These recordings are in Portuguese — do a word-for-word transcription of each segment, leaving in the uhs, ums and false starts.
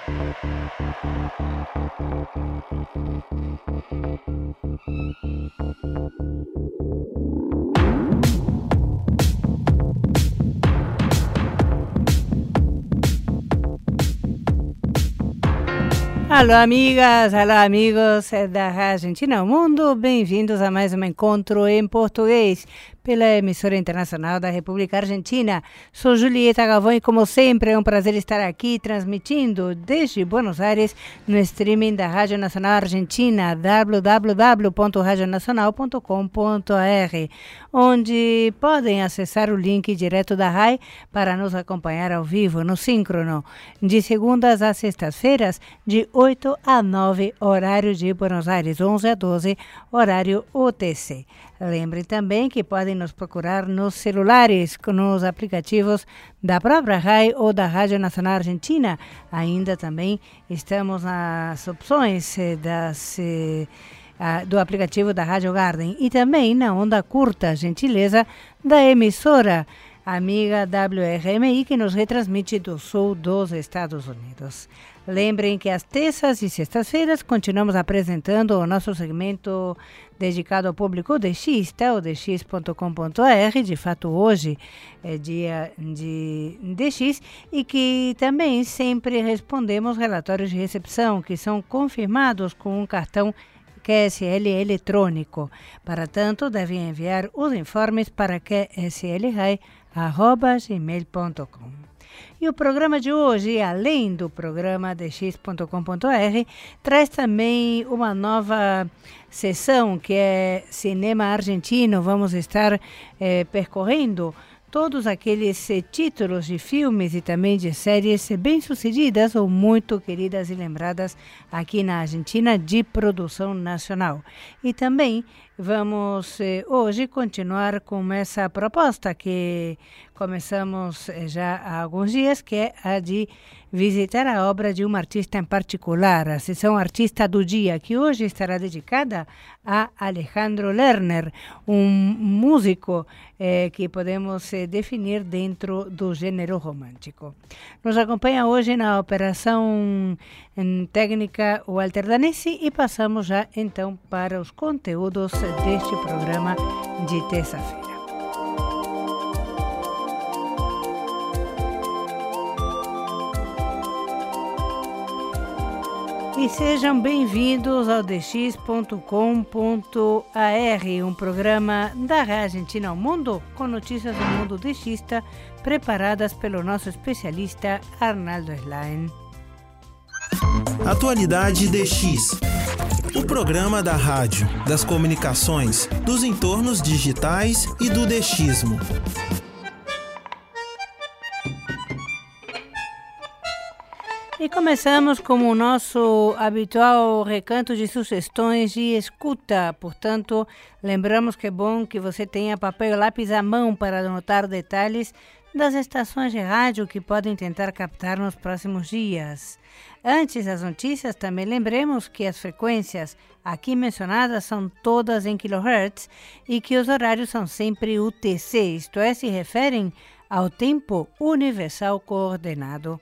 Alô, amigas, alô, amigos da Argentina ao Mundo, bem-vindos a mais um encontro em português pela emissora internacional da República Argentina. Sou Julieta Galvão e, como sempre, é um prazer estar aqui transmitindo desde Buenos Aires no streaming da Rádio Nacional Argentina, w w w ponto radio nacional ponto com ponto a r, onde podem acessar o link direto da R A I para nos acompanhar ao vivo, no síncrono, de segundas a sextas-feiras, de oito a nove, horário de Buenos Aires, onze a doze, horário U T C. Lembrem também que podem nos procurar nos celulares, nos aplicativos da própria R A I ou da Rádio Nacional Argentina. Ainda também estamos nas opções das, eh, do aplicativo da Rádio Garden e também na onda curta, gentileza da emissora amiga W R M I, que nos retransmite do sul dos Estados Unidos. Lembrem que às terças e sextas-feiras continuamos apresentando o nosso segmento dedicado ao público dexista, o d x ponto com ponto a r. De fato, hoje é dia de D X e que também sempre respondemos relatórios de recepção que são confirmados com um cartão Q S L eletrônico. Para tanto, devem enviar os informes para q s l r a i arroba gmail ponto com. E o programa de hoje, além do programa d x ponto com ponto a r, traz também uma nova sessão que é Cinema Argentino. Vamos estar eh, percorrendo todos aqueles eh, títulos de filmes e também de séries bem-sucedidas ou muito queridas e lembradas aqui na Argentina de produção nacional. E também vamos eh, hoje continuar com essa proposta que começamos eh, já há alguns dias, que é a de visitar a obra de um artista em particular, a sessão Artista do Dia, que hoje estará dedicada a Alejandro Lerner, um músico eh, que podemos eh, definir dentro do gênero romântico. Nos acompanha hoje na operação em técnica o Walter Danesi e passamos já então para os conteúdos deste programa de terça-feira. E sejam bem-vindos ao d x ponto com ponto a r, um programa da Argentina ao Mundo com notícias do mundo dexista preparadas pelo nosso especialista Arnaldo Slain. Atualidade D X, o programa da rádio, das comunicações, dos entornos digitais e do dexismo. E começamos com o nosso habitual recanto de sugestões e escuta. Portanto, lembramos que é bom que você tenha papel e lápis à mão para anotar detalhes das estações de rádio que podem tentar captar nos próximos dias. Antes das notícias, também lembremos que as frequências aqui mencionadas são todas em kilohertz e que os horários são sempre U T C, isto é, se referem ao tempo universal coordenado.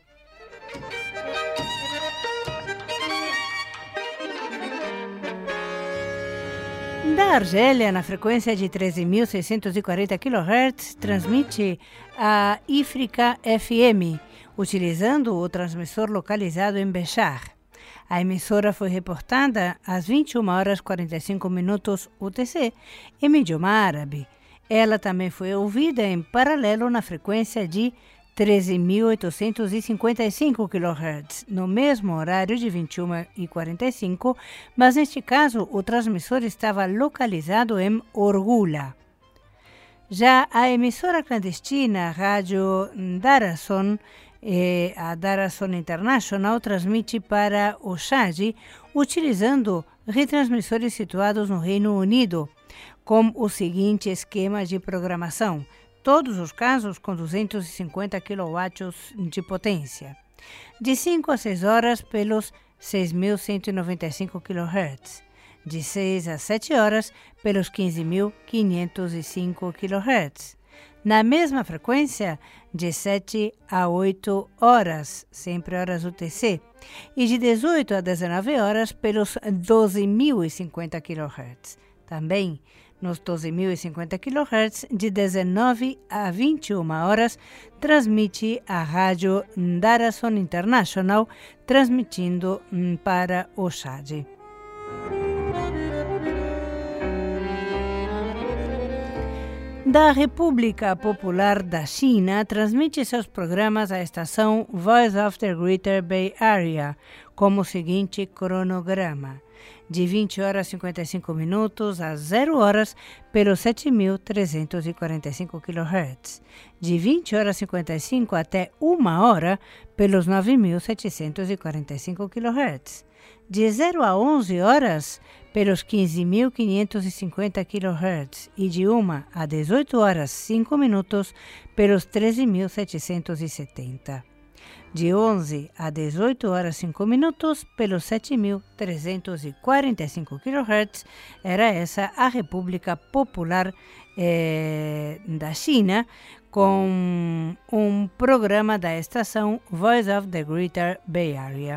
Da Argélia, na frequência de treze mil seiscentos e quarenta kilohertz, transmite a Ifrica F M, utilizando o transmissor localizado em Béchar. A emissora foi reportada às vinte e uma horas e quarenta e cinco minutos U T C, em idioma árabe. Ela também foi ouvida em paralelo na frequência de treze mil oitocentos e cinquenta e cinco kilohertz, no mesmo horário de vinte e uma e quarenta e cinco, mas neste caso o transmissor estava localizado em Orgula. Já a emissora clandestina Rádio Darason, eh, a Darason International, transmite para o Chad utilizando retransmissores situados no Reino Unido, com o seguinte esquema de programação: todos os casos com duzentos e cinquenta quilowatts de potência. De cinco a seis horas pelos seis mil cento e noventa e cinco kilohertz. De seis a sete horas pelos quinze mil quinhentos e cinco kilohertz. na mesma frequência de sete a oito horas, sempre horas U T C, e de dezoito a dezenove horas pelos doze mil e cinquenta quilohertz. Também nos doze mil e cinquenta quilohertz, de dezenove a vinte e uma horas, transmite a rádio Darason International, transmitindo para o Chad. Da República Popular da China, transmite seus programas a estação Voice of the Greater Bay Area, como o seguinte cronograma: de vinte horas e cinquenta e cinco minutos a zero horas pelos sete mil trezentos e quarenta e cinco quilohertz, de vinte horas e cinquenta e cinco até uma hora pelos nove mil setecentos e quarenta e cinco quilohertz, de zero a onze horas pelos quinze mil quinhentos e cinquenta quilohertz e de uma a dezoito horas e cinco minutos pelos treze mil setecentos e setenta. De onze a dezoito horas e cinco minutos pelos sete mil trezentos e quarenta e cinco quilohertz. Era essa a República Popular eh, da China, com um programa da estação Voice of the Greater Bay Area.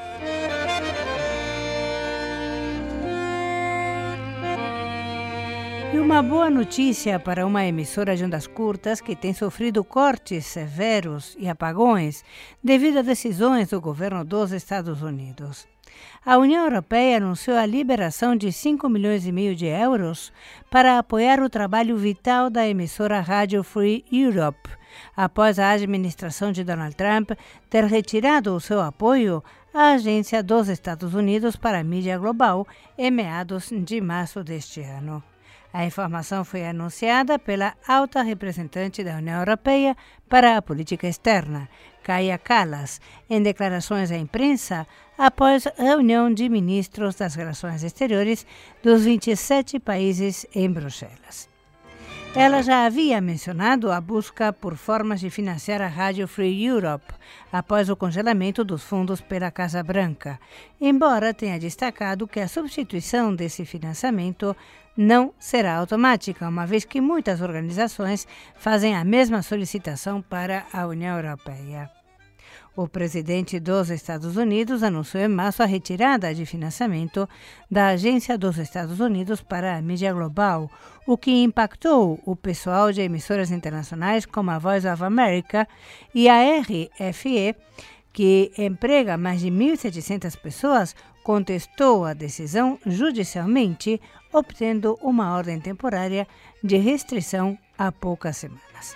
E uma boa notícia para uma emissora de ondas curtas que tem sofrido cortes severos e apagões devido a decisões do governo dos Estados Unidos. A União Europeia anunciou a liberação de cinco milhões e meio de euros para apoiar o trabalho vital da emissora Radio Free Europe, após a administração de Donald Trump ter retirado o seu apoio à Agência dos Estados Unidos para a Mídia Global em meados de março deste ano. A informação foi anunciada pela alta representante da União Europeia para a Política Externa, Kaja Kallas, em declarações à imprensa após reunião de ministros das Relações Exteriores dos vinte e sete países em Bruxelas. Ela já havia mencionado a busca por formas de financiar a Radio Free Europe após o congelamento dos fundos pela Casa Branca, embora tenha destacado que a substituição desse financiamento não será automática, uma vez que muitas organizações fazem a mesma solicitação para a União Europeia. O presidente dos Estados Unidos anunciou em março a retirada de financiamento da Agência dos Estados Unidos para a Mídia Global, o que impactou o pessoal de emissoras internacionais como a Voice of America e a R F E, que emprega mais de mil e setecentas pessoas, contestou a decisão judicialmente, obtendo uma ordem temporária de restrição há poucas semanas.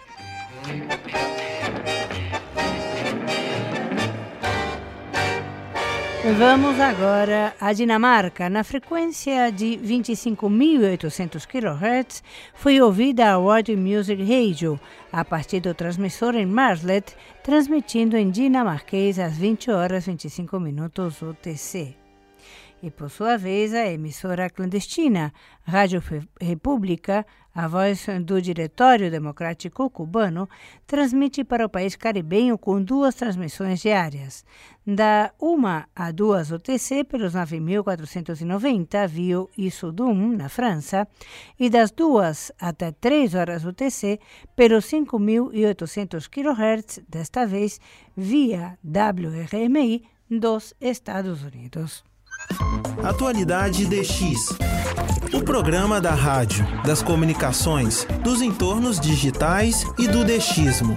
Vamos agora à Dinamarca. Na frequência de vinte e cinco mil e oitocentos quilohertz, foi ouvida a World Music Radio, a partir do transmissor em Marslet, transmitindo em dinamarquês às vinte horas e vinte e cinco minutos U T C. E, por sua vez, a emissora clandestina Rádio República, a voz do Diretório Democrático Cubano, transmite para o país caribenho com duas transmissões diárias, da uma a duas U T C pelos nove mil quatrocentos e noventa via Issoudun, na França, e das duas até três horas U T C pelos cinco mil e oitocentos quilohertz, desta vez via W R M I dos Estados Unidos. Atualidade D X, o programa da rádio, das comunicações, dos entornos digitais e do DXismo.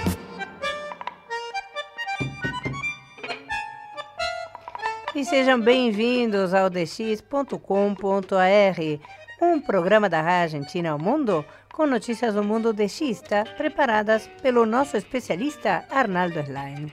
E sejam bem-vindos ao d x ponto com ponto a r, um programa da Rádio Argentina ao Mundo com notícias do mundo DXista preparadas pelo nosso especialista Arnaldo Schlein.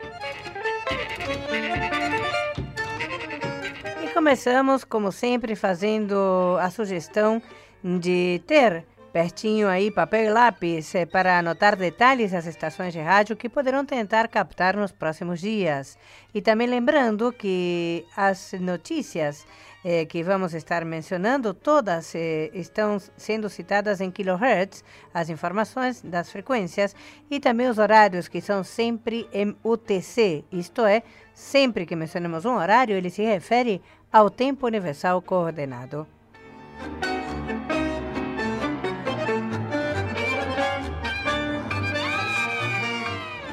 Começamos, como sempre, fazendo a sugestão de ter pertinho aí papel e lápis para anotar detalhes das estações de rádio que poderão tentar captar nos próximos dias. E também lembrando que as notícias eh, que vamos estar mencionando, todas eh, estão sendo citadas em kilohertz, as informações das frequências e também os horários que são sempre em U T C, isto é, sempre que mencionamos um horário, ele se refere ao tempo universal coordenado.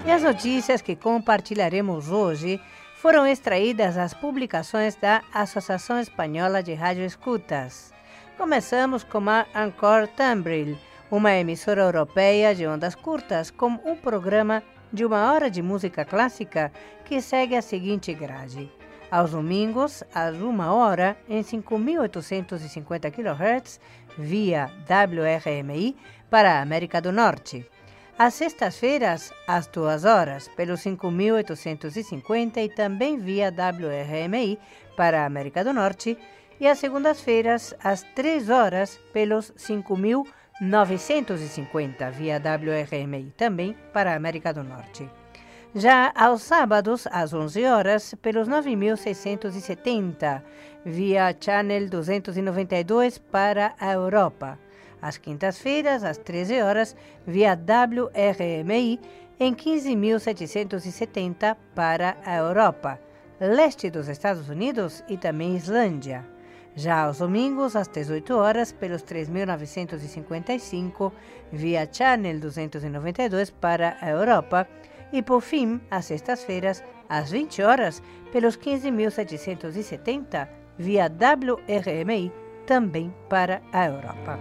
E as notícias que compartilharemos hoje foram extraídas das publicações da Associação Espanhola de Rádio Escutas. Começamos com a Encore Tambril, uma emissora europeia de ondas curtas com um programa de uma hora de música clássica que segue a seguinte grade. Aos domingos, às uma hora, em cinco mil oitocentos e cinquenta quilohertz, via W R M I, para a América do Norte. Às sextas-feiras, às duas horas, pelos cinco mil oitocentos e cinquenta e também via W R M I, para a América do Norte. E às segundas-feiras, às três horas, pelos cinco mil novecentos e cinquenta, via W R M I, também para a América do Norte. Já aos sábados, às onze horas, pelos nove mil seiscentos e setenta, via Channel duzentos e noventa e dois para a Europa. Às quintas-feiras, às treze horas, via W R M I, em quinze mil setecentos e setenta para a Europa, leste dos Estados Unidos e também Islândia. Já aos domingos, às dezoito horas, pelos três mil novecentos e cinquenta e cinco, via Channel duzentos e noventa e dois para a Europa. E, por fim, às sextas-feiras, às vinte horas, pelos quinze mil setecentos e setenta, via W R M I, também para a Europa.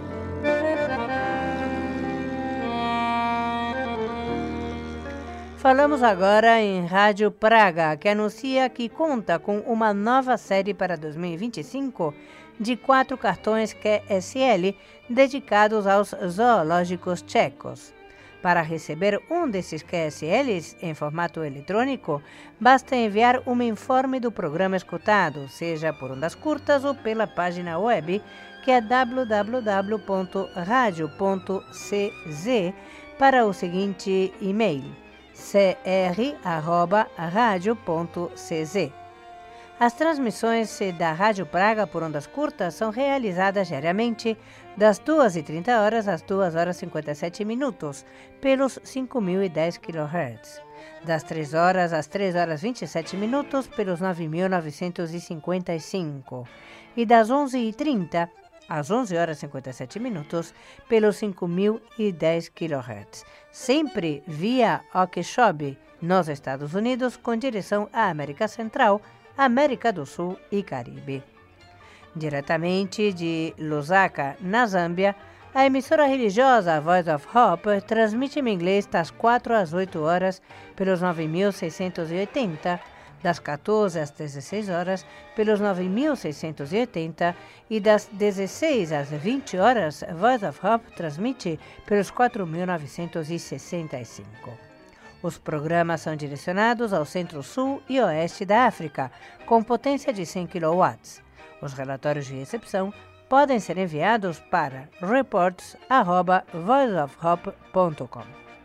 Falamos agora em Rádio Praga, que anuncia que conta com uma nova série para dois mil e vinte e cinco de quatro cartões Q S L dedicados aos zoológicos tchecos. Para receber um desses Q S Ls em formato eletrônico, basta enviar um informe do programa escutado, seja por ondas curtas ou pela página web, que é w w w ponto radio ponto c z, para o seguinte e-mail: c r arroba radio ponto c z. As transmissões da Rádio Praga por ondas curtas são realizadas diariamente das duas e trinta horas às duas horas e cinquenta e sete minutos, pelos cinco mil e dez quilohertz. Das três horas às três horas e vinte e sete minutos, pelos nove mil novecentos e cinquenta e cinco. E das onze e trinta às onze horas e cinquenta e sete minutos, pelos cinco mil e dez quilohertz. Sempre via Okeechobee, nos Estados Unidos, com direção à América Central, América do Sul e Caribe. Diretamente de Lusaka, na Zâmbia, a emissora religiosa Voice of Hope transmite em inglês das quatro às oito horas pelos nove mil seiscentos e oitenta, das quatorze às dezesseis horas pelos nove mil seiscentos e oitenta e das dezesseis às vinte horas, Voice of Hope transmite pelos quatro mil novecentos e sessenta e cinco. Os programas são direcionados ao centro-sul e oeste da África, com potência de cem quilowatts. Os relatórios de recepção podem ser enviados para reports arroba voice of hope ponto com.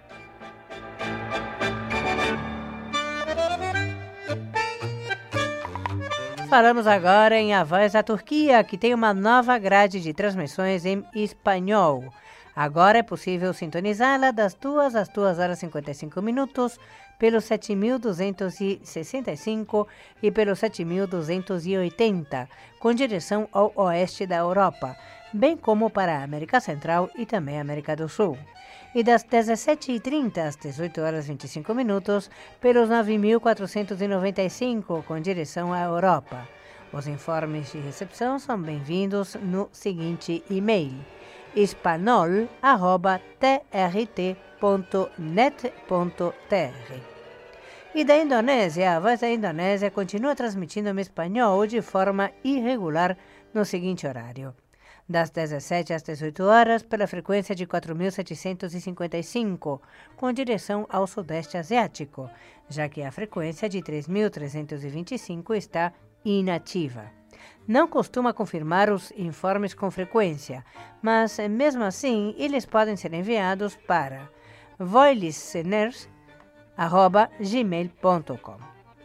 Falamos agora em A Voz da Turquia, que tem uma nova grade de transmissões em espanhol. Agora é possível sintonizá-la das duas às duas horas e cinquenta e cinco minutos, pelo sete mil duzentos e sessenta e cinco e pelo sete mil duzentos e oitenta, com direção ao oeste da Europa, bem como para a América Central e também a América do Sul. E das dezessete e trinta às dezoito horas e vinte e cinco minutos, pelos nove mil quatrocentos e noventa e cinco, com direção à Europa. Os informes de recepção são bem-vindos no seguinte e-mail: espanhol arroba t r t ponto net ponto t r. E da Indonésia, a Voz da Indonésia continua transmitindo em espanhol de forma irregular no seguinte horário: das dezessete às dezoito horas, pela frequência de quatro mil setecentos e cinquenta e cinco, com direção ao Sudeste Asiático, já que a frequência de três mil trezentos e vinte e cinco está inativa. Não costuma confirmar os informes com frequência, mas, mesmo assim, eles podem ser enviados para voilisteners arroba gmail ponto com.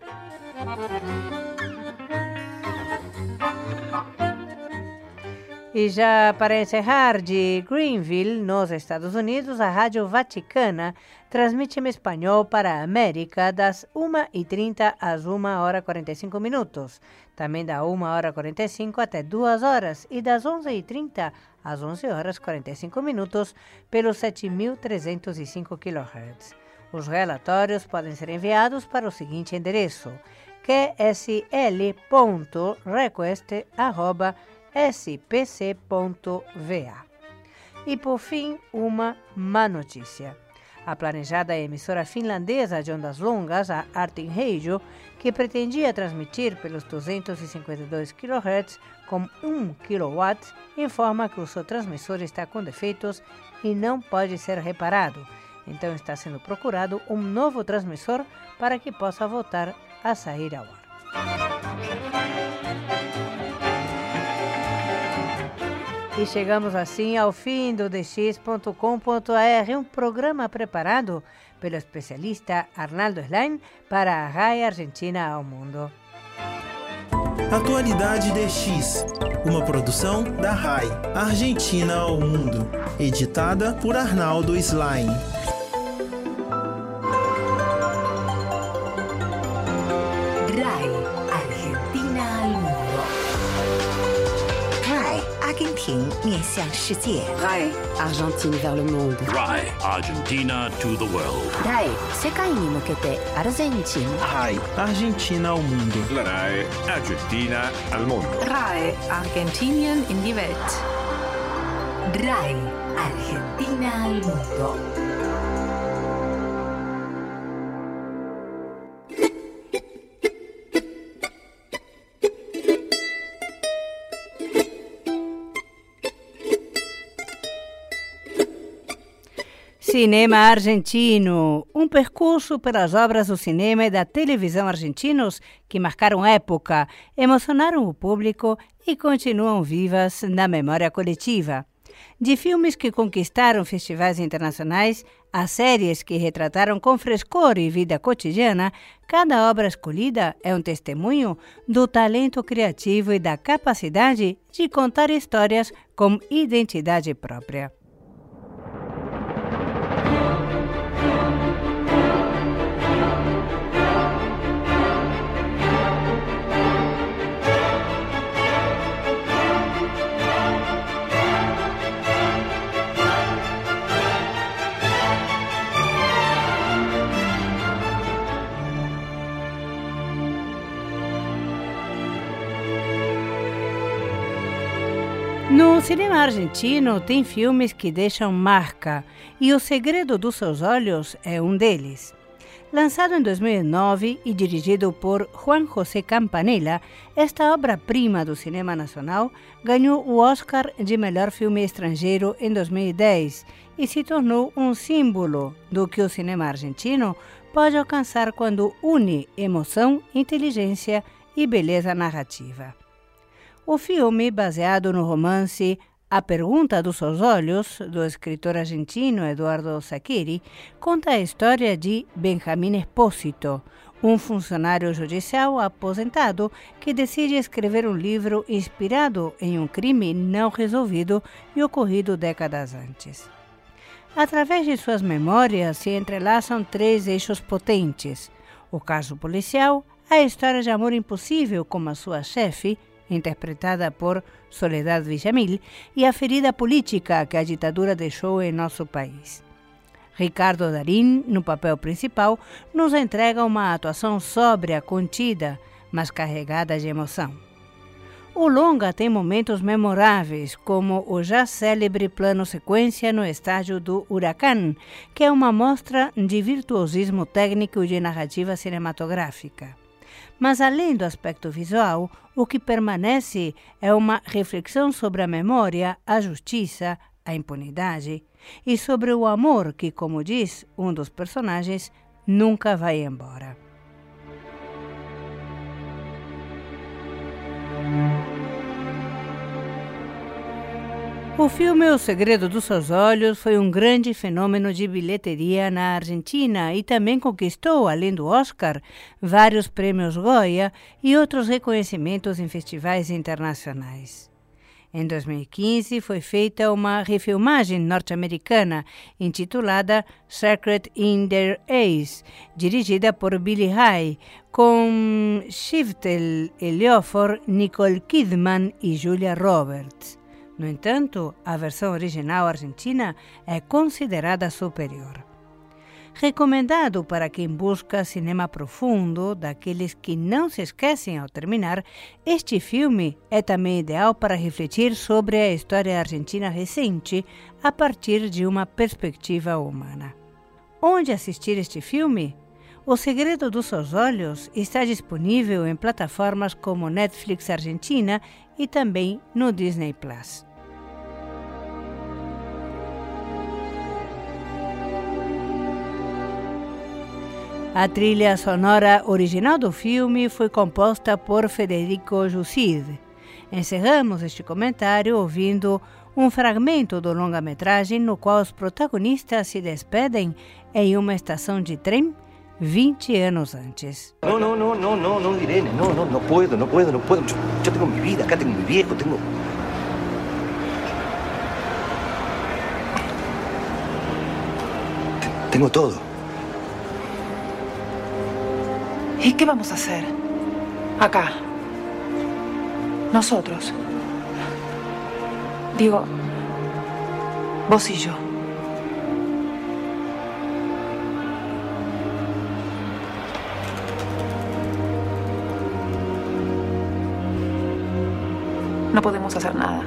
E já para encerrar, de Greenville, nos Estados Unidos, a Rádio Vaticana transmite em espanhol para a América das uma e trinta às uma hora e quarenta e cinco minutos, também da uma hora e quarenta e cinco até duas horas e das onze e trinta às onze horas e quarenta e cinco minutos pelos sete mil trezentos e cinco quilohertz. Os relatórios podem ser enviados para o seguinte endereço: q s l ponto request arroba s p c ponto v a. E por fim, uma má notícia. A planejada emissora finlandesa de ondas longas, a Artin Radio, que pretendia transmitir pelos duzentos e cinquenta e dois quilohertz com um quilowatt, informa que o seu transmissor está com defeitos e não pode ser reparado. Então está sendo procurado um novo transmissor para que possa voltar a sair ao ar. E chegamos assim ao fim do d x ponto com ponto a r, um programa preparado pelo especialista Arnaldo Schlein para a R A I Argentina ao Mundo. Atualidade D X, uma produção da R A I Argentina ao Mundo, editada por Arnaldo Schlein. R A I Argentina al Mundo. R A I 阿根廷面向世界。 R A I Argentine vers le monde. R A I Argentina to the world. R A I 世界に向けてアルゼンチン。 R A I Argentina ao Mundo. La R A I Argentina al Mundo. R A I Argentinien in die Welt. R A I Argentina al Mundo. Cinema argentino, um percurso pelas obras do cinema e da televisão argentinos que marcaram época, emocionaram o público e continuam vivas na memória coletiva. De filmes que conquistaram festivais internacionais a séries que retrataram com frescor e vida cotidiana, cada obra escolhida é um testemunho do talento criativo e da capacidade de contar histórias com identidade própria. No cinema argentino tem filmes que deixam marca e O Segredo dos Seus Olhos é um deles. Lançado em dois mil e nove e dirigido por Juan José Campanella, esta obra-prima do cinema nacional ganhou o Oscar de Melhor Filme Estrangeiro em dois mil e dez e se tornou um símbolo do que o cinema argentino pode alcançar quando une emoção, inteligência e beleza narrativa. O filme, baseado no romance A Pergunta dos Seus Olhos, do escritor argentino Eduardo Saccheri, conta a história de Benjamín Espósito, um funcionário judicial aposentado que decide escrever um livro inspirado em um crime não resolvido e ocorrido décadas antes. Através de suas memórias se entrelaçam três eixos potentes: o caso policial, a história de amor impossível com a sua chefe, interpretada por Soledad Villamil, e a ferida política que a ditadura deixou em nosso país. Ricardo Darín, no papel principal, nos entrega uma atuação sóbria, contida, mas carregada de emoção. O longa tem momentos memoráveis, como o já célebre plano-sequência no estádio do Huracán, que é uma mostra de virtuosismo técnico e de narrativa cinematográfica. Mas, além do aspecto visual, o que permanece é uma reflexão sobre a memória, a justiça, a impunidade e sobre o amor que, como diz um dos personagens, nunca vai embora. O filme O Segredo dos Seus Olhos foi um grande fenômeno de bilheteria na Argentina e também conquistou, além do Oscar, vários prêmios Goya e outros reconhecimentos em festivais internacionais. Em dois mil e quinze, foi feita uma refilmagem norte-americana intitulada Secret in Their Eyes, dirigida por Billy Hay, com Chiwetel Ejiofor, Nicole Kidman e Julia Roberts. No entanto, a versão original argentina é considerada superior. Recomendado para quem busca cinema profundo, daqueles que não se esquecem ao terminar, este filme é também ideal para refletir sobre a história argentina recente a partir de uma perspectiva humana. Onde assistir este filme? O Segredo dos Seus Olhos está disponível em plataformas como Netflix Argentina e também no Disney Plus. A trilha sonora original do filme foi composta por Federico Jussid. Encerramos este comentário ouvindo um fragmento do longa-metragem no qual os protagonistas se despedem em uma estação de trem vinte anos antes. No, no, no, no, no, no, Irene, no, no, no puedo, no puedo, no puedo. Yo, yo tengo mi vida, acá tengo mi viejo, tengo... Tengo todo. ¿Y qué vamos a hacer? Acá. Nosotros. Digo, vos y yo. No podemos hacer nada.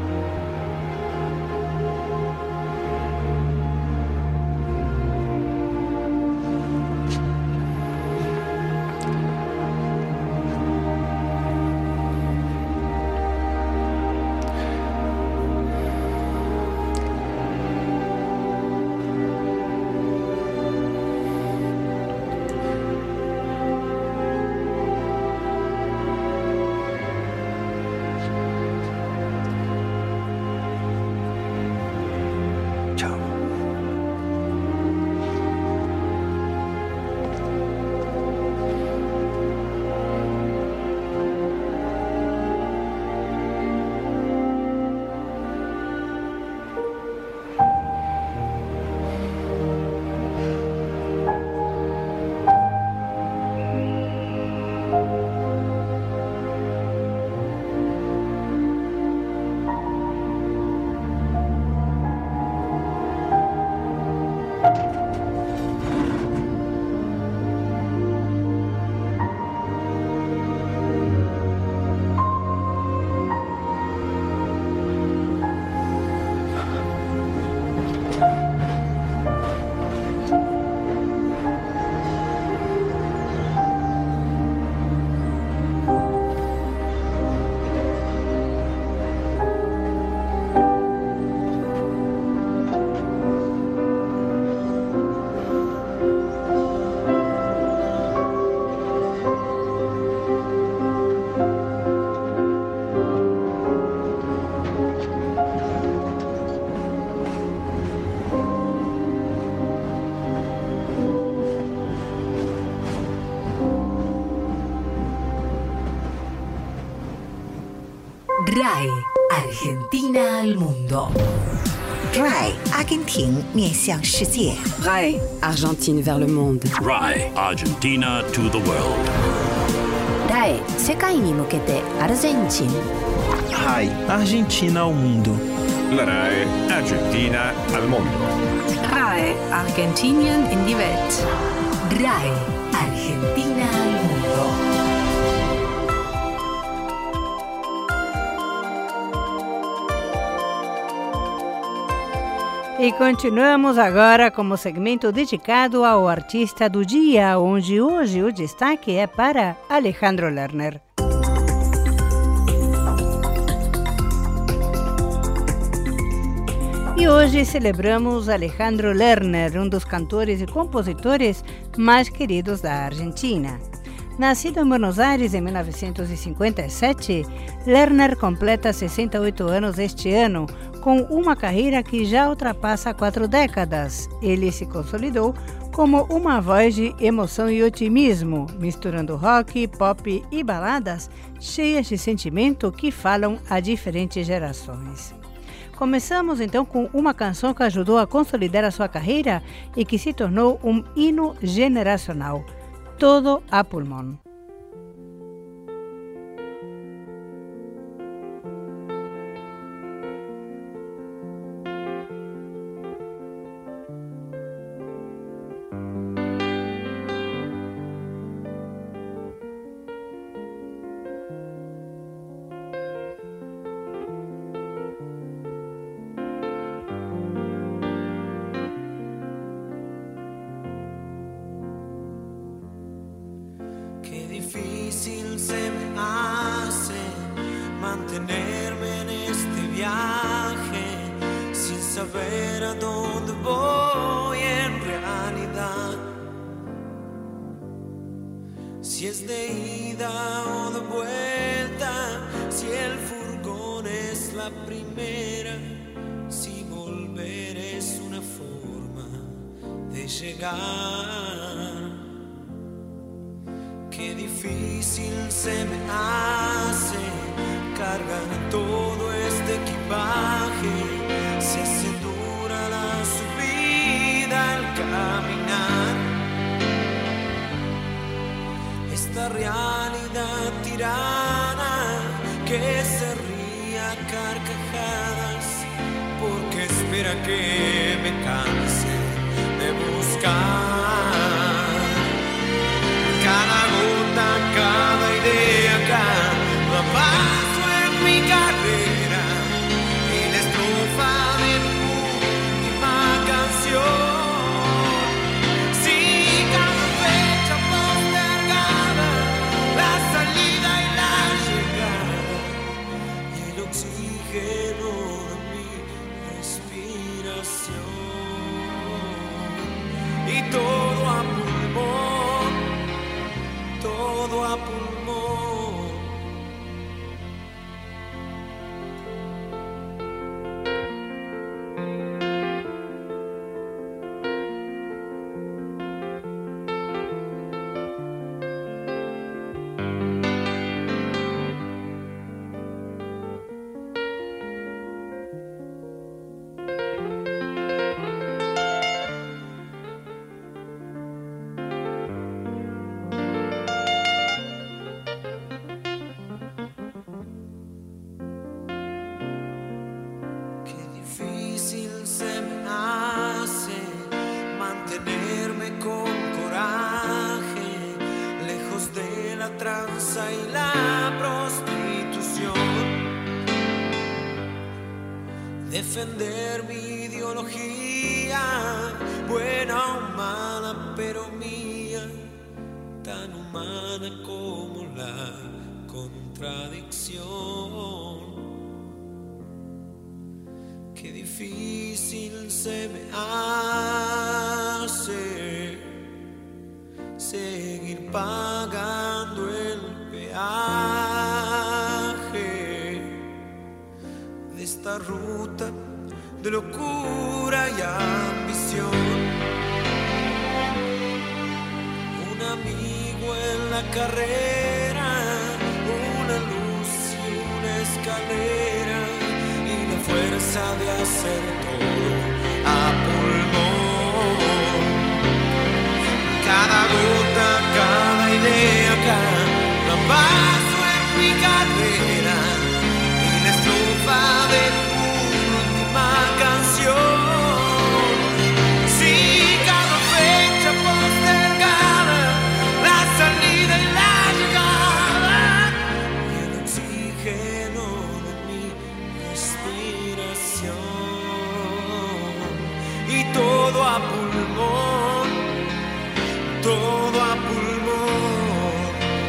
R A I Argentina al mundo. R A I 阿根廷面向世界。 R A I Argentine vers le monde. R A I Argentina to the world. R A I 世界に向けてアルゼンチン。 R A I Argentina ao mundo. La R A I Argentina al mundo. R A I Argentinien in die Welt. R A I Argentina al mundo. E continuamos agora com o segmento dedicado ao artista do dia, onde hoje o destaque é para Alejandro Lerner. E hoje celebramos Alejandro Lerner, um dos cantores e compositores mais queridos da Argentina. Nascido em Buenos Aires em mil novecentos e cinquenta e sete, Lerner completa sessenta e oito anos este ano, com uma carreira que já ultrapassa quatro décadas. Ele se consolidou como uma voz de emoção e otimismo, misturando rock, pop e baladas cheias de sentimento que falam a diferentes gerações. Começamos então com uma canção que ajudou a consolidar a sua carreira e que se tornou um hino generacional, Todo a Pulmón. difícil se me hace mantenerme en este viaje sin saber a dónde voy en realidad. Si es de ida o de vuelta, si el furgón es la primera, si volver es una forma de llegar. Qué difícil se me hace cargar todo este equipaje, se hace dura la subida al caminar. Esta realidad tirana que se ríe a carcajadas porque espera que me canse de buscar. Cada gota, cada idea, cada paso en mi carrera y la estrofa de mi última canción. Si cada fecha postergada, la salida y la llegada y el oxígeno de mi respiración y todo a pulmón, todo a pulmón. Y la prostitución, defender mi ideología, buena o mala pero mía, tan humana como la contradicción. Qué difícil se me hace seguir pagando el peaje de esta ruta de locura y ambición. Un amigo en la carrera, una luz y una escalera y la fuerza de hacer todo a pulmón. Cada gota, cada idea, cada paso en mi carrera y la estrofa de mi última canción. Si cada fecha postergada, la salida y la llegada y el oxígeno de mi respiración y todo a pulmón, todo a pulmón.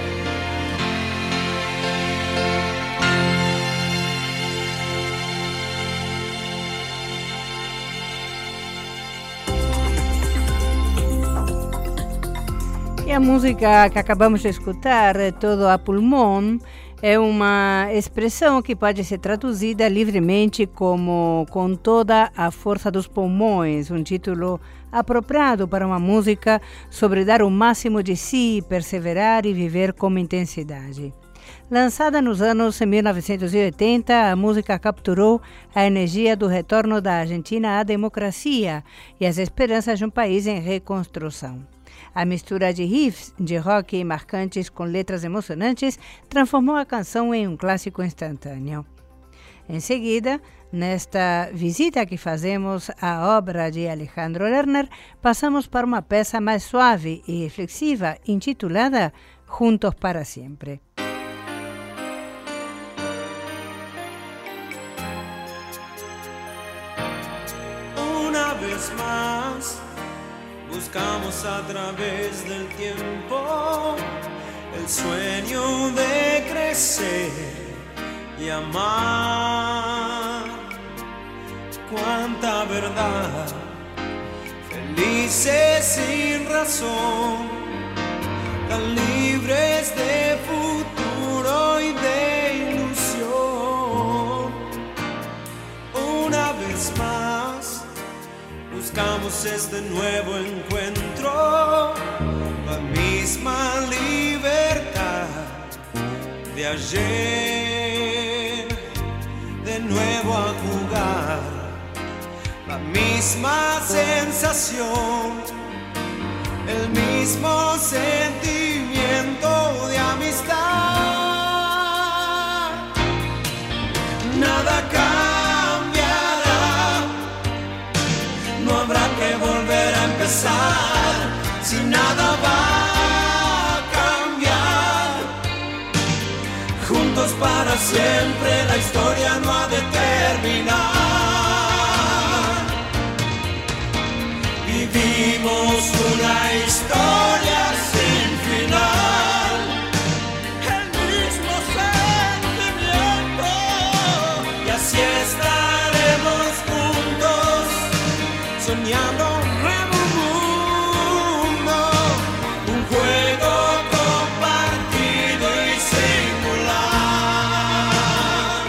E a música que acabamos de escutar, Todo a Pulmão, é uma expressão que pode ser traduzida livremente como com toda a força dos pulmões, um título apropriado para uma música sobre dar o máximo de si, perseverar e viver com intensidade. Lançada nos anos mil novecentos e oitenta, a música capturou a energia do retorno da Argentina à democracia e as esperanças de um país em reconstrução. A mistura de riffs de rock marcantes com letras emocionantes transformou a canção em um clássico instantâneo. Em seguida, nesta visita que fazemos à obra de Alejandro Lerner, passamos para uma peça mais suave e reflexiva intitulada Juntos para Siempre. Una vez más buscamos a través del tiempo el sueño de crecer y amar. Cuánta verdad, felices sin razón, tan libres de futuro y de ilusión. Una vez más buscamos este nuevo encuentro, la misma libertad de ayer, de nuevo a jugar, la misma sensación, el mismo sentimiento de amistad. Nada cambiará, no habrá que volver a empezar, si nada va a cambiar. Juntos para siempre, la historia no ha de terminar. Vivimos una historia sin final, el mismo sentimiento, y así estaremos juntos, soñando un nuevo mundo, un juego compartido y singular.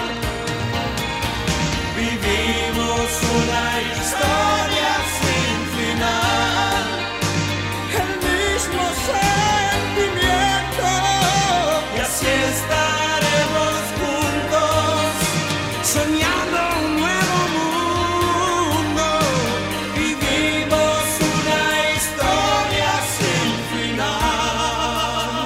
Vivimos una historia sin final, el mismo sentimiento, y así estaremos juntos, soñando un nuevo mundo. Vivimos una historia sin final.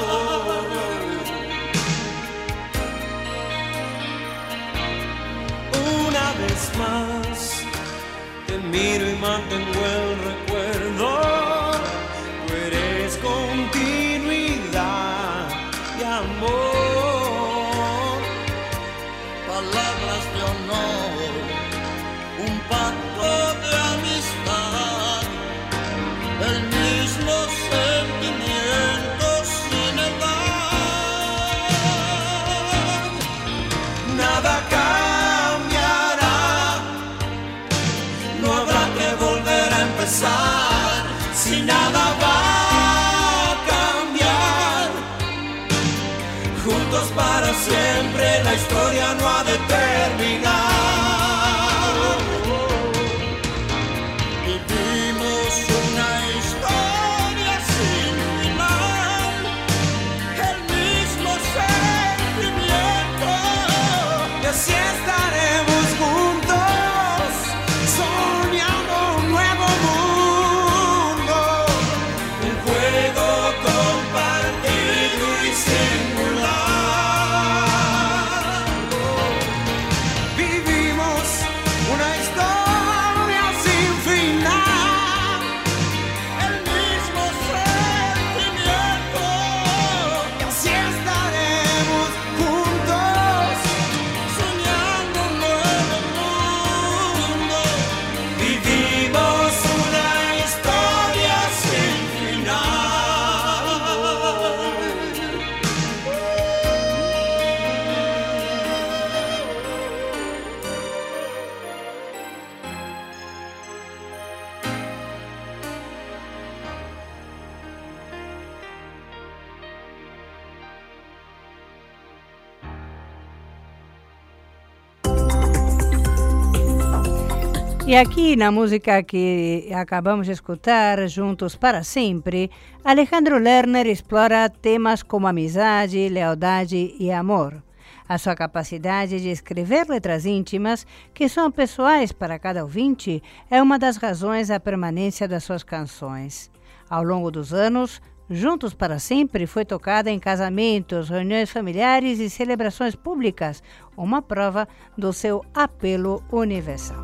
Una vez más te miro y mantengo el recuerdo. Tú eres continuidad y amor, palabras de honor, un pacto de amistad, el mismo sentimiento sin edad. Nada cambiará, no habrá que volver a empezar, si nada va a cambiar. Juntos para siempre, la historia no ha de terminar. Vivimos una historia sin final, el mismo sentimiento, y así estaremos juntos, soñando un nuevo mundo, un juego compartido y singular. Vivimos una historia sin final, el mismo sentimiento, y así estaremos juntos, soñando un nuevo mundo. Vivimos una historia sin final. E aqui na música que acabamos de escutar, Juntos para Sempre, Alejandro Lerner explora temas como amizade, lealdade e amor. A sua capacidade de escrever letras íntimas, que são pessoais para cada ouvinte, é uma das razões da permanência das suas canções. Ao longo dos anos, Juntos para Sempre foi tocada em casamentos, reuniões familiares e celebrações públicas, uma prova do seu apelo universal.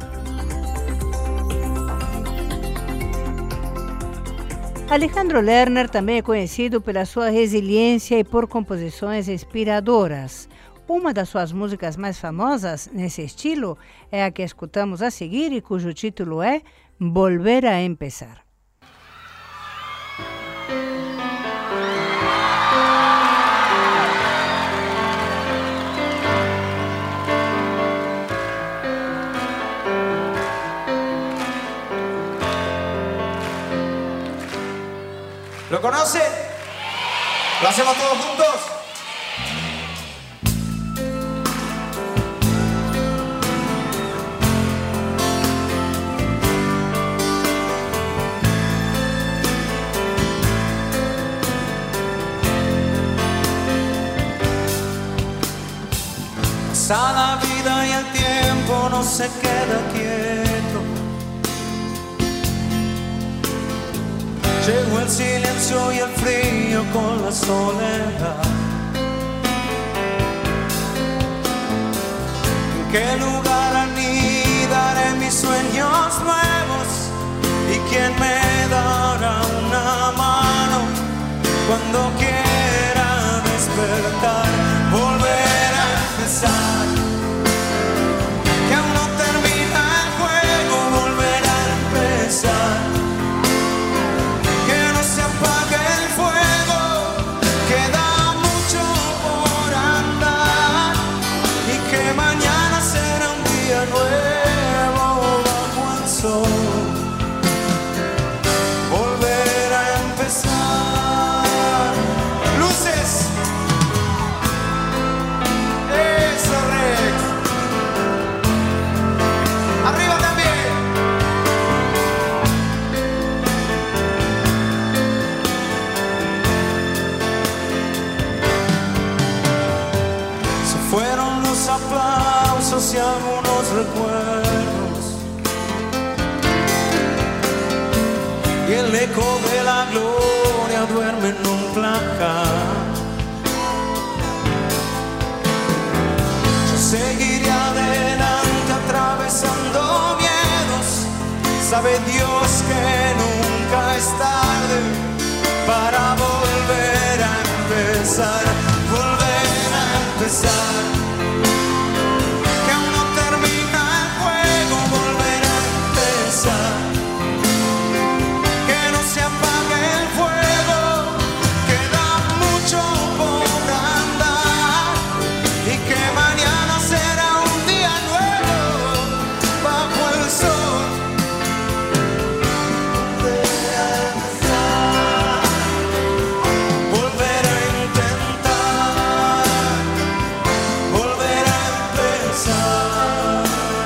Alejandro Lerner também é conhecido pela sua resiliência e por composições inspiradoras. Uma das suas músicas mais famosas nesse estilo é a que escutamos a seguir e cujo título é Volver a Empezar. conocen? ¿Lo hacemos todos juntos? Pasa la vida y el tiempo no se queda quieto. Llegó el silencio y el frío con la soledad. ¿En qué lugar anidaré mis sueños nuevos? ¿Y quién me dará una mano cuando quiera despertar? Volver a empezar. Que aún no termina el juego, volver a empezar. Que no se apague el fuego, queda mucho por andar. Y que mañana será un día nuevo bajo el sol. Volver a empezar. Luces. Eso, Rex. Arriba también. Se fueron los aplausos y algunos recuerdos, y el eco de la gloria duerme en un placar. Yo seguiré adelante atravesando miedos. Sabe Dios que nunca es tarde para volver a empezar. Volver a empezar. Que aún no termina el juego, volver a empezar. Que no se apague el fuego, queda mucho por andar. Y que mañana será un día nuevo bajo el sol. Volver a empezar, volver a intentar, volver a empezar.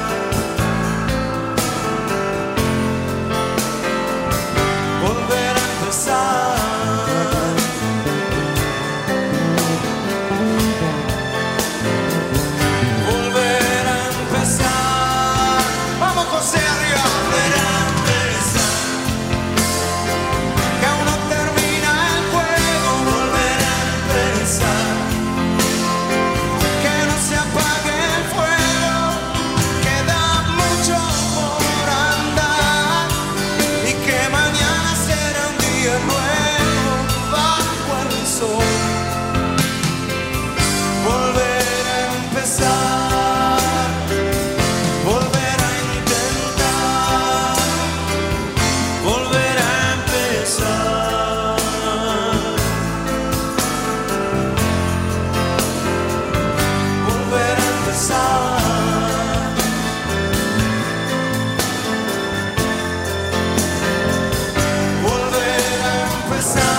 Volver a empezar. Volver a empezar. Vamos, José, arriba. Volver a empezar. Que aún no termina el juego. Volver a empezar. Que no se apague el fuego. Queda mucho por andar. Y que mañana será un día nuevo bajo el sol. Volver a empezar. Volver a intentar. Volver a empezar. Volver a empezar. Volver a empezar.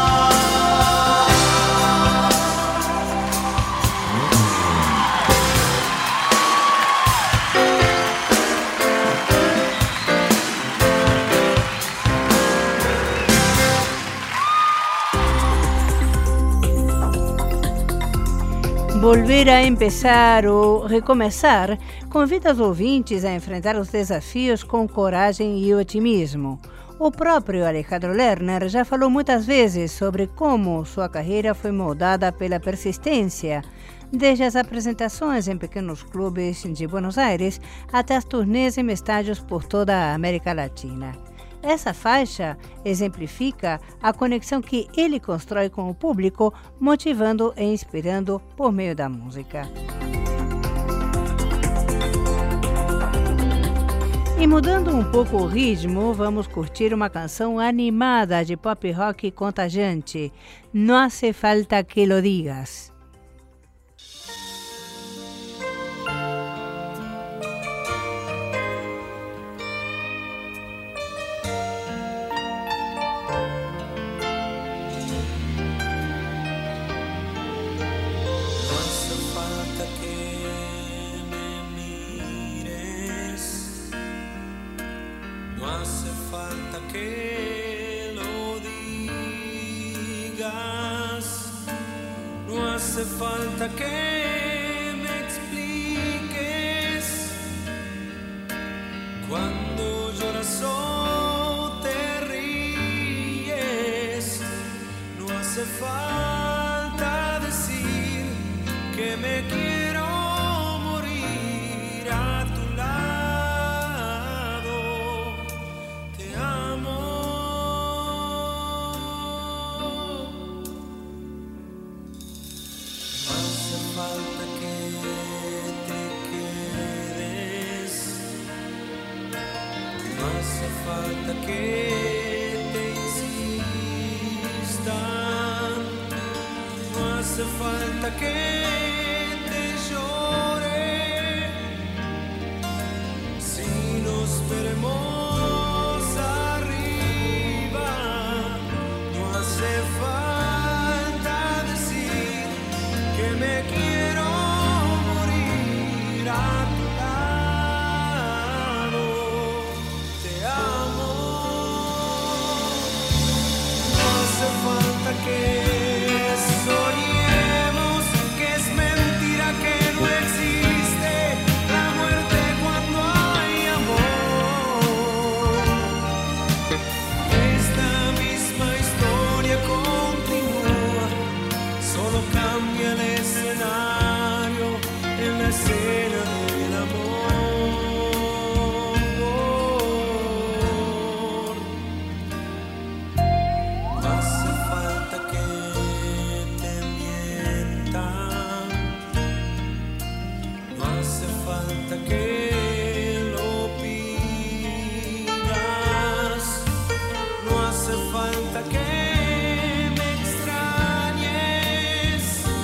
Volver a empezar ou recomeçar convida os ouvintes a enfrentar os desafios com coragem e otimismo. O próprio Alejandro Lerner já falou muitas vezes sobre como sua carreira foi moldada pela persistência, desde as apresentações em pequenos clubes de Buenos Aires até as turnês em estádios por toda a América Latina. Essa faixa exemplifica a conexão que ele constrói com o público, motivando e inspirando por meio da música. E mudando um pouco o ritmo, vamos curtir uma canção animada de pop rock contagiante, No hace falta que lo digas. hace falta que me expliques cuando lloras o te ríes. No hace falta decir que me quiero morir a tu lado. Te amo. Hace falta que te quedes. No hace falta que te insista. No hace falta que te llore. Si nos veremos arriba, no hace falta decir que me quiero morir a tu lado. Te amo. No hace falta que soñemos que es mentira, que no existe la muerte cuando hay amor. Esta misma historia continúa, solo cambia el escenario en la escena del amor. No hace falta que te mientan, no hace falta que lo pidas, no hace falta que me extrañes.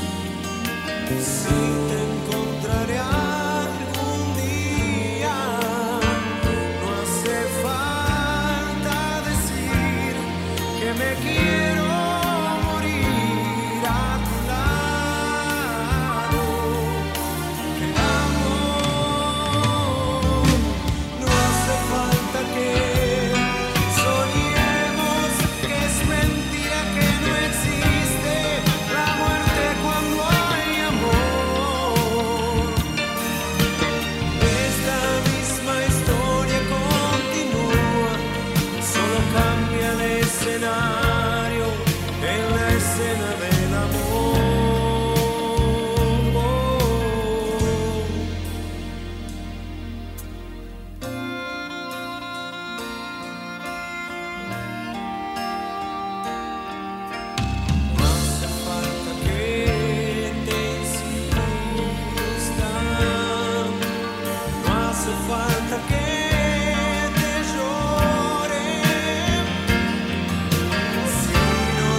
Si te encontraré algún día, no hace falta decir que me quiero morir a tu lado. Te amo. No hace falta que soñemos que es mentira, que no existe la muerte cuando hay amor. Esta misma historia continúa, solo cambia el escenario en la escena del amor. No hace falta que te insista, no hace falta que te llore. Si nos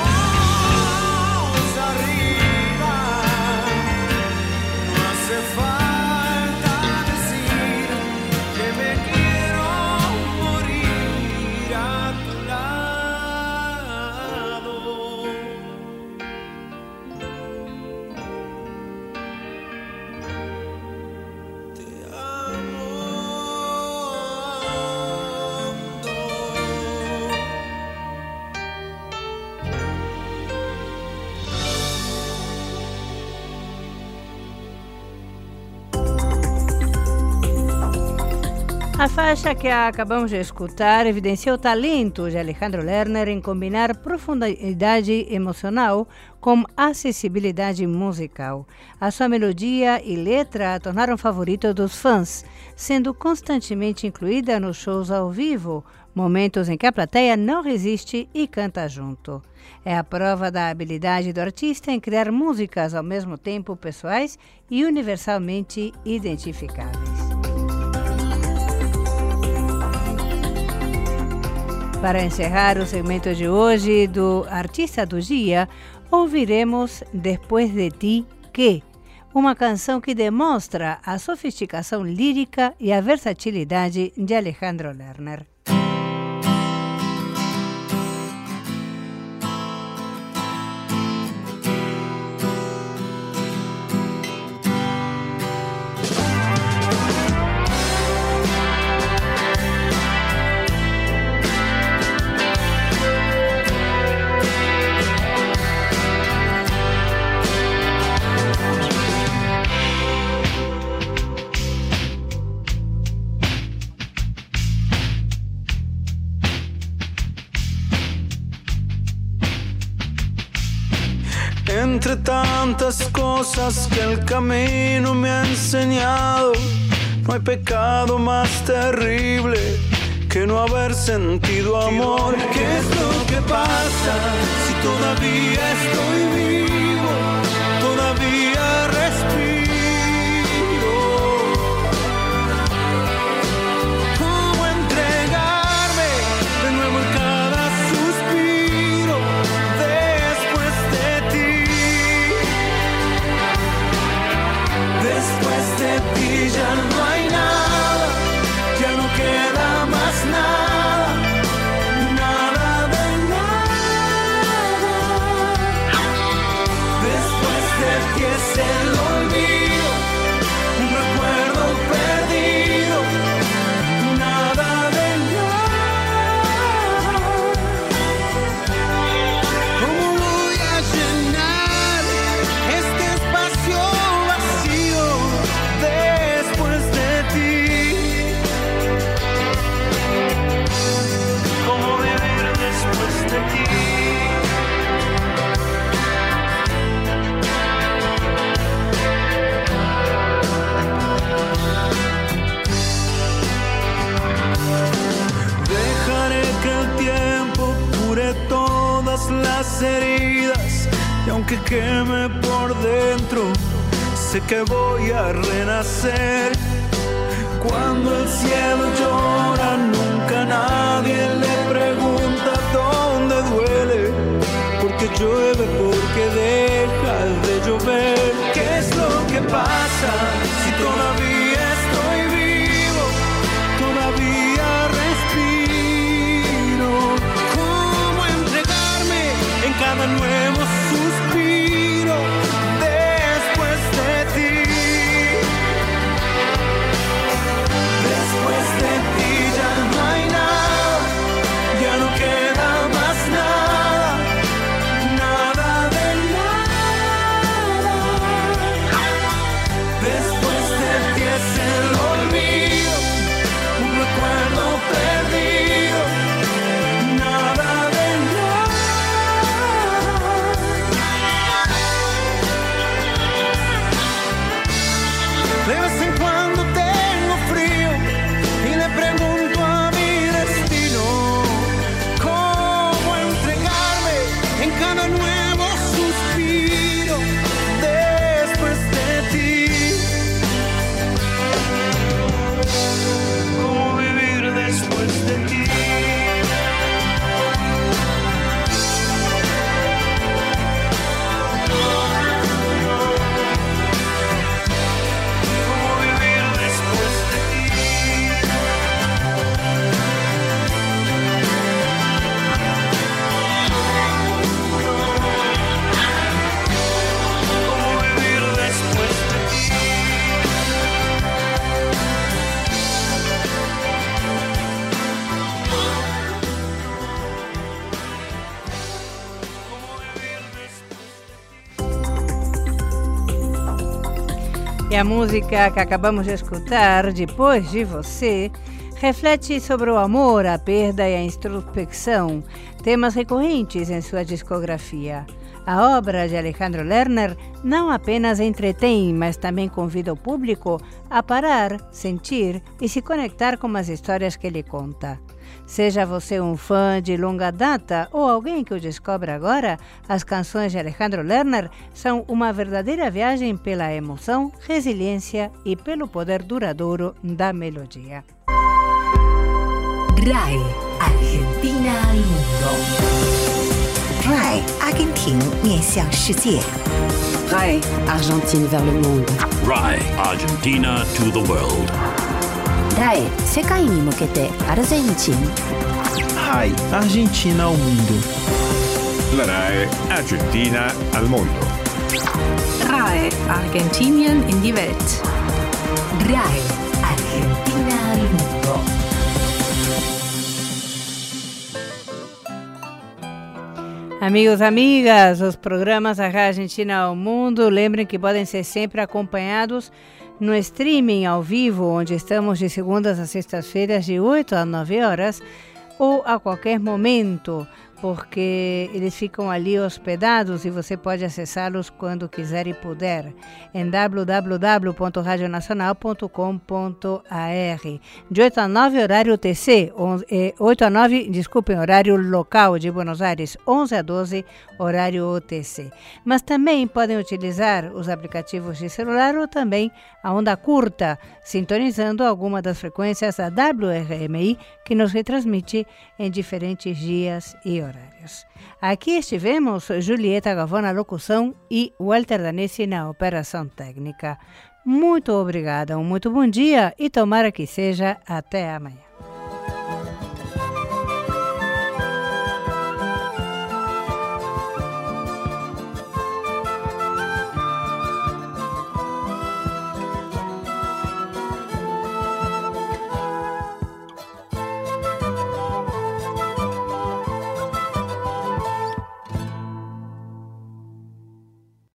vemos arriba, no hace falta decir que me quiero morir a tu lado. Te amo. A faixa que acabamos de escutar evidencia o talento de Alejandro Lerner em combinar profundidade emocional com acessibilidade musical. A sua melodia e letra a tornaram favorita dos fãs, sendo constantemente incluída nos shows ao vivo, momentos em que a plateia não resiste e canta junto. É a prova da habilidade do artista em criar músicas ao mesmo tempo pessoais e universalmente identificáveis. Para encerrar o segmento de hoje do Artista do Dia, ouviremos Depois de Ti Que, uma canção que demonstra a sofisticação lírica e a versatilidade de Alejandro Lerner. entre tantas cosas que el camino me ha enseñado, no hay pecado más terrible que no haber sentido amor. ¿Qué es lo que pasa si todavía estoy vivo? Todavía respiro. ¿Cómo entregarme de nuevo en cada suspiro después de ti? Después de ti ya no hay nada, ya no queda más nada, nada de nada. Después de ti es el olvido, un recuerdo perdido, nada de nada. ¿Cómo voy a llenar este espacio vacío después de ti? ¿Cómo vivir después de ti? Dejaré que el tiempo cure todas las heridas, y aunque queme por dentro, sé que voy a renacer. Cuando el cielo llora, nunca nadie le pregunta dónde duele, porque llueve, porque deja de llover. ¿Qué es lo que pasa si todavía estoy vivo? Todavía respiro. ¿Cómo entregarme en cada nuevo suspiro después de ti? Después de ti ya no hay nada, ya no queda más nada, nada de nada. Después de ti es el olvido, un recuerdo perdido, nada de nada. De vez en cuando tengo frío y le pregunto a mi destino cómo entregarme en cada nuevo suspiro después de ti. ¿Cómo vivir después de ti? ¿Cómo vivir después de ti? ¿Cómo vivir después de ti? E a música que acabamos de escutar, Depois de Você, reflete sobre o amor, a perda e a introspecção, temas recorrentes em sua discografia. A obra de Alejandro Lerner não apenas entretém, mas também convida o público a parar, sentir e se conectar com as histórias que ele conta. Seja você um fã de longa data ou alguém que o descobre agora, as canções de Alejandro Lerner são uma verdadeira viagem pela emoção, resiliência e pelo poder duradouro da melodia. R A I Argentina al mundo. R A I 阿根廷面向世界。 R A I Argentine vers le monde. R A I Argentina to the world. R A I 世界に向けてアルゼンチン。 R A I Argentina ao mundo. La R A I Argentina al mundo. R A I Argentinien in die Welt. R A I Argentina al mundo. Amigos, amigas, os programas da Argentina ao Mundo, lembrem que podem ser sempre acompanhados no streaming ao vivo, onde estamos de segundas a sextas-feiras, de oito a nove horas, ou a qualquer momento, porque eles ficam ali hospedados e você pode acessá-los quando quiser e puder em w w w ponto radio nacional ponto com ponto a r. De oito a nove, horário T C, oito a nove, desculpem, horário local de Buenos Aires, onze a doze, horário O T C. Mas também podem utilizar os aplicativos de celular ou também a onda curta, sintonizando alguma das frequências da W R M I que nos retransmite em diferentes dias e horários. Aqui estivemos Julieta Gavão na locução e Walter Danesi na operação técnica. Muito obrigada, um muito bom dia e tomara que seja até amanhã.